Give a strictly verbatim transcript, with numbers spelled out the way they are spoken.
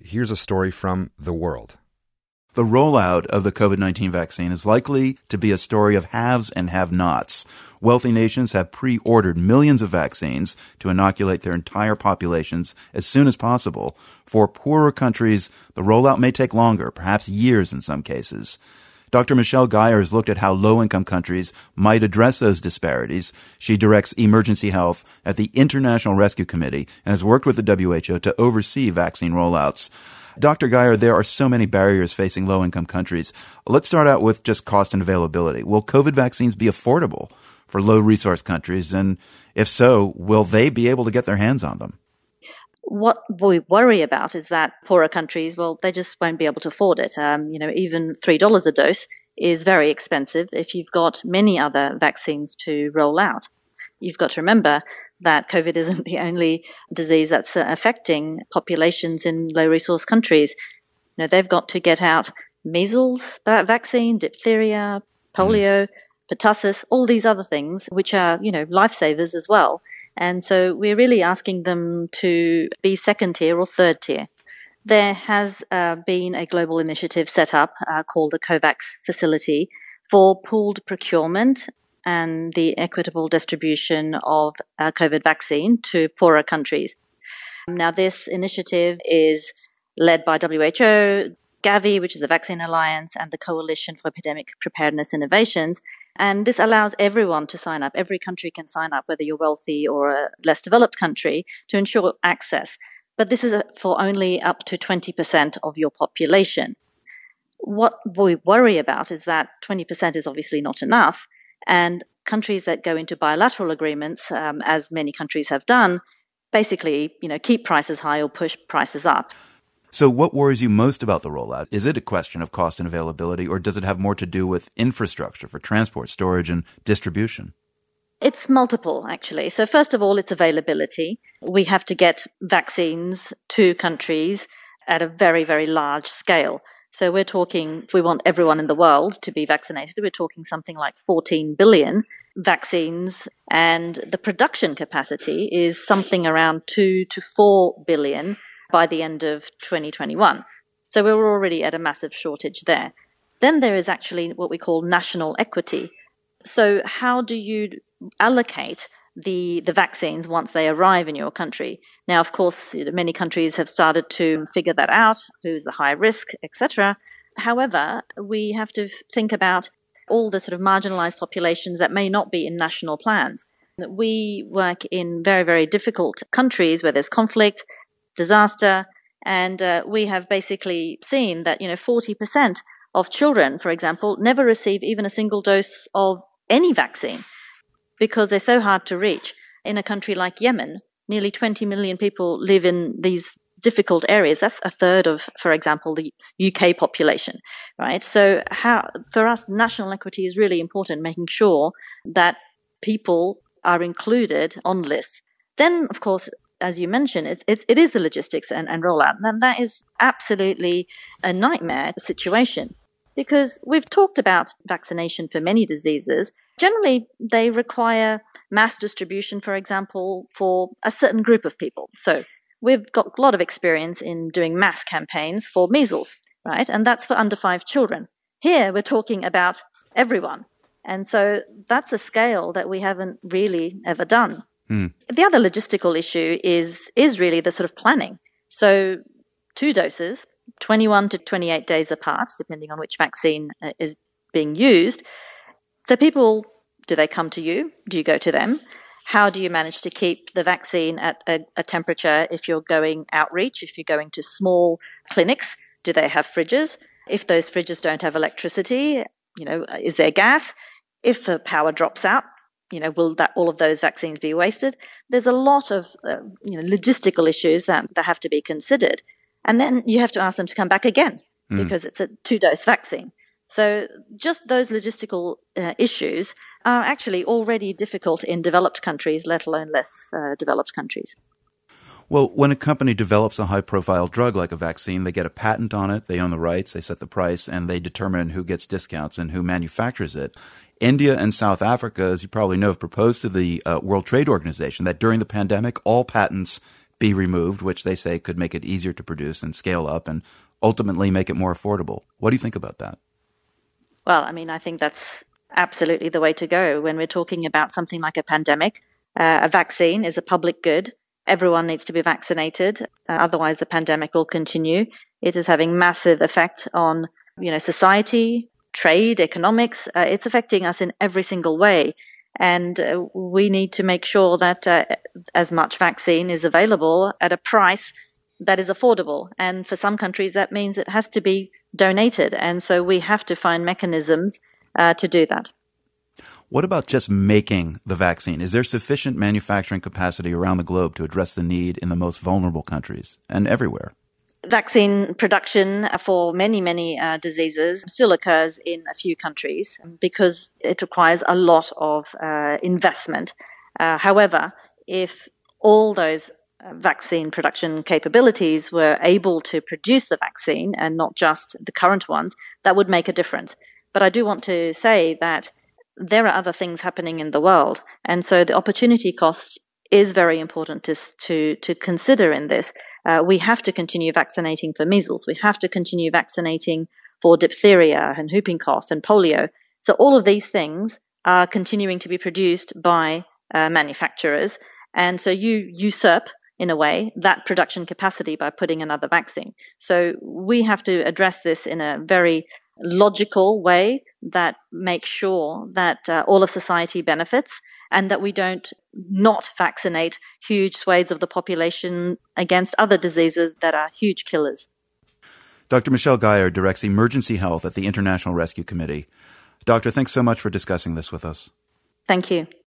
Here's a story from The World. The rollout of the COVID nineteen vaccine is likely to be a story of haves and have-nots. Wealthy nations have pre-ordered millions of vaccines to inoculate their entire populations as soon as possible. For poorer countries, the rollout may take longer, perhaps years in some cases. Doctor Michelle Geyer has looked at how low-income countries might address those disparities. She directs emergency health at the International Rescue Committee and has worked with the W H O to oversee vaccine rollouts. Doctor Geyer, there are so many barriers facing low-income countries. Let's start out with just cost and availability. Will COVID vaccines be affordable for low-resource countries? And if so, will they be able to get their hands on them? What we worry about is that poorer countries, well, they just won't be able to afford it. Um, you know, even three dollars a dose is very expensive if you've got many other vaccines to roll out. You've got to remember that COVID isn't the only disease that's uh, affecting populations in low-resource countries. You know, they've got to get out measles vaccine, diphtheria, polio, mm. pertussis, all these other things, which are, you know, lifesavers as well. And so we're really asking them to be second tier or third tier. There has uh, been a global initiative set up uh, called the COVAX facility for pooled procurement and the equitable distribution of uh, COVID vaccine to poorer countries. Now, this initiative is led by W H O, Gavi, which is the Vaccine Alliance, and the Coalition for Epidemic Preparedness Innovations. And this allows everyone to sign up. Every country can sign up, whether you're wealthy or a less developed country, to ensure access. But this is for only up to twenty percent of your population. What we worry about is that twenty percent is obviously not enough. And countries that go into bilateral agreements, um, as many countries have done, basically, you know, keep prices high or push prices up. So what worries you most about the rollout? Is it a question of cost and availability, or does it have more to do with infrastructure for transport, storage, and distribution? It's multiple, actually. So first of all, it's availability. We have to get vaccines to countries at a very, very large scale. So we're talking, if we want everyone in the world to be vaccinated, we're talking something like fourteen billion vaccines, and the production capacity is something around two to four billion by the end of twenty twenty-one. So we're already at a massive shortage there. Then there is actually what we call national equity. So how do you allocate the, the vaccines once they arrive in your country? Now, of course, many countries have started to figure that out, who's the high risk, et cetera. However, we have to think about all the sort of marginalized populations that may not be in national plans. We work in very, very difficult countries where there's conflict, disaster, and uh, we have basically seen that, you know, forty percent of children, for example, never receive even a single dose of any vaccine because they're so hard to reach. In a country like Yemen, nearly twenty million people live in these difficult areas. That's a third of, for example, the U K population, right? So how, for us, national equity is really important, making sure that people are included on lists. Then, of course, as you mentioned, it's, it's, it is the logistics and, and rollout. And that is absolutely a nightmare situation because we've talked about vaccination for many diseases. Generally, they require mass distribution, for example, for a certain group of people. So we've got a lot of experience in doing mass campaigns for measles, right? And that's for under five children. Here, we're talking about everyone. And so that's a scale that we haven't really ever done. Hmm. The other logistical issue is is really the sort of planning. So two doses, twenty-one to twenty-eight days apart, depending on which vaccine is being used. So people, do they come to you? Do you go to them? How do you manage to keep the vaccine at a, a temperature if you're going outreach, if you're going to small clinics? Do they have fridges? If those fridges don't have electricity, you know, is there gas? If the power drops out, you know, will that all of those vaccines be wasted? There's a lot of uh, you know logistical issues that, that have to be considered. And then you have to ask them to come back again mm. because it's a two-dose vaccine. So just those logistical uh, issues are actually already difficult in developed countries, let alone less uh, developed countries. Well, when a company develops a high-profile drug like a vaccine, they get a patent on it, they own the rights, they set the price, and they determine who gets discounts and who manufactures it. India and South Africa, as you probably know, have proposed to the uh, World Trade Organization that during the pandemic, all patents be removed, which they say could make it easier to produce and scale up and ultimately make it more affordable. What do you think about that? Well, I mean, I think that's absolutely the way to go. When we're talking about something like a pandemic, uh, a vaccine is a public good. Everyone needs to be vaccinated. Uh, otherwise, the pandemic will continue. It is having massive effect on, you know, society, trade, economics. Uh, it's affecting us in every single way. And uh, we need to make sure that uh, as much vaccine is available at a price that is affordable. And for some countries, that means it has to be donated. And so we have to find mechanisms uh, to do that. What about just making the vaccine? Is there sufficient manufacturing capacity around the globe to address the need in the most vulnerable countries and everywhere? Vaccine production for many, many uh, diseases still occurs in a few countries because it requires a lot of uh, investment. Uh, however, if all those vaccine production capabilities were able to produce the vaccine and not just the current ones, that would make a difference. But I do want to say that there are other things happening in the world. And so the opportunity cost is very important to, to, to consider in this. Uh, we have to continue vaccinating for measles. We have to continue vaccinating for diphtheria and whooping cough and polio. So all of these things are continuing to be produced by uh, manufacturers. And so you usurp, in a way, that production capacity by putting another vaccine. So we have to address this in a very logical way that makes sure that uh, all of society benefits and that we don't not vaccinate huge swathes of the population against other diseases that are huge killers. Doctor Michelle Geyer directs emergency health at the International Rescue Committee. Doctor, thanks so much for discussing this with us. Thank you.